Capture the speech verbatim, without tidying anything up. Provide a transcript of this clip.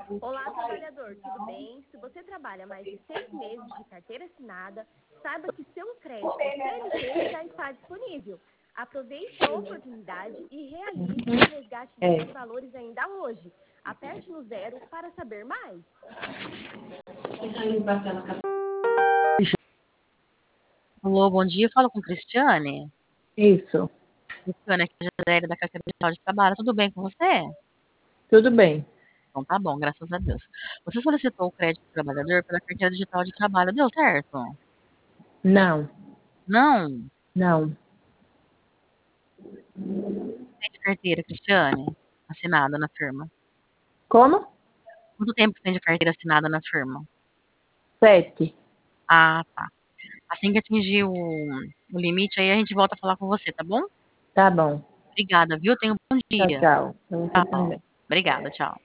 Olá, trabalhador, tudo bem? Se você trabalha mais de seis meses de carteira assinada, saiba que seu crédito C L T já está disponível. Aproveite a oportunidade e realize o resgate É. desses valores ainda hoje. Aperte no zero para saber mais. Alô, bom dia. Eu falo com Cristiane. Isso, Cristiane, aqui é a Gisele da Carteira Digital de Trabalho. Tudo bem com você? tudo bem. Então tá bom, graças a Deus. Você solicitou o crédito do trabalhador pela Carteira Digital de Trabalho. Deu certo? Não, Não? não. Tem de carteira, Cristiane? Assinada na firma. Como? Quanto tempo tem de carteira assinada na firma? Sete. Ah, tá. Assim que atingir o, o limite, aí a gente volta a falar com você, tá bom? Tá bom. Obrigada, viu? Tenha um bom Tchau, dia. tchau. Pra você Tchau. também. Obrigada, tchau.